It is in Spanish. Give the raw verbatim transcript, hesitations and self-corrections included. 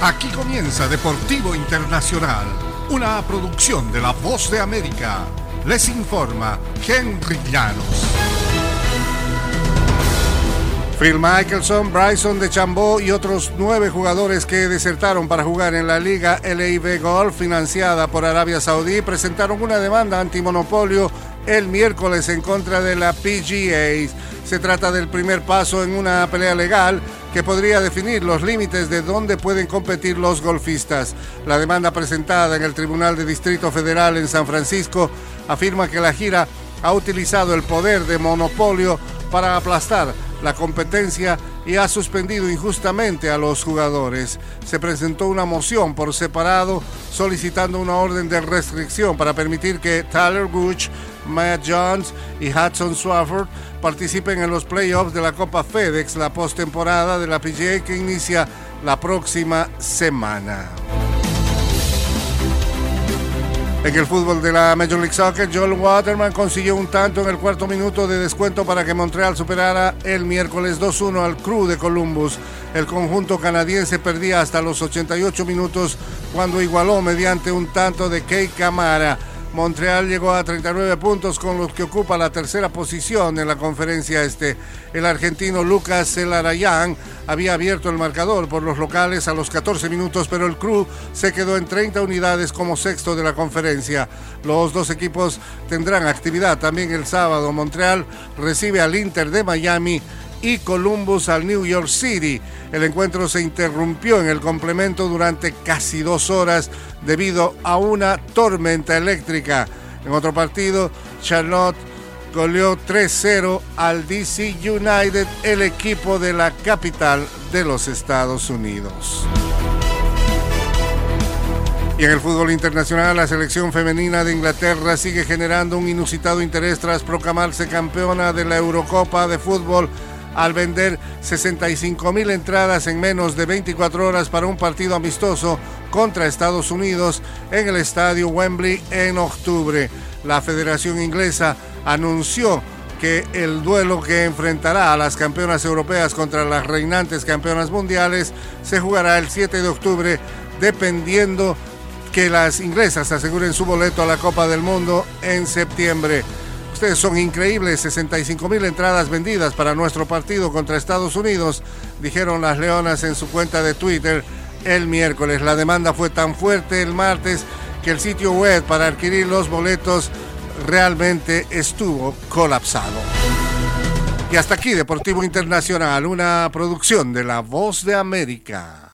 Aquí comienza Deportivo Internacional, una producción de La Voz de América. Les informa Henry Llanos. Phil Mickelson, Bryson DeChambeau y otros nueve jugadores que desertaron para jugar en la Liga L I V Golf financiada por Arabia Saudí presentaron una demanda antimonopolio el miércoles en contra de la P G A. Se trata del primer paso en una pelea legal que podría definir los límites de dónde pueden competir los golfistas. La demanda presentada en el Tribunal de Distrito Federal en San Francisco afirma que la gira ha utilizado el poder de monopolio para aplastar la competencia y ha suspendido injustamente a los jugadores. Se presentó una moción por separado solicitando una orden de restricción para permitir que Tyler Gooch, Matt Jones y Hudson Swafford participen en los playoffs de la Copa FedEx, la postemporada de la P G A que inicia la próxima semana. En el fútbol de la Major League Soccer, Joel Waterman consiguió un tanto en el cuarto minuto de descuento para que Montreal superara el miércoles dos uno al Crew de Columbus. El conjunto canadiense perdía hasta los ochenta y ocho minutos cuando igualó mediante un tanto de Kei Kamara. Montreal llegó a treinta y nueve puntos, con los que ocupa la tercera posición en la conferencia este. El argentino Lucas Zelarayán había abierto el marcador por los locales a los catorce minutos, pero el Crew se quedó en treinta unidades como sexto de la conferencia. Los dos equipos tendrán actividad también el sábado. Montreal recibe al Inter de Miami y Columbus al New York City. El encuentro se interrumpió en el complemento durante casi dos horas debido a una tormenta eléctrica. En otro partido, Charlotte goleó tres cero al D C United, el equipo de la capital de los Estados Unidos. Y en el fútbol internacional, la selección femenina de Inglaterra sigue generando un inusitado interés tras proclamarse campeona de la Eurocopa de fútbol al vender sesenta y cinco mil entradas en menos de veinticuatro horas para un partido amistoso contra Estados Unidos en el estadio Wembley en octubre. La Federación Inglesa anunció que el duelo que enfrentará a las campeonas europeas contra las reinantes campeonas mundiales se jugará el siete de octubre, dependiendo que las inglesas aseguren su boleto a la Copa del Mundo en septiembre. Ustedes son increíbles, sesenta y cinco mil entradas vendidas para nuestro partido contra Estados Unidos, dijeron las Leonas en su cuenta de Twitter el miércoles. La demanda fue tan fuerte el martes que el sitio web para adquirir los boletos realmente estuvo colapsado. Y hasta aquí Deportivo Internacional, una producción de La Voz de América.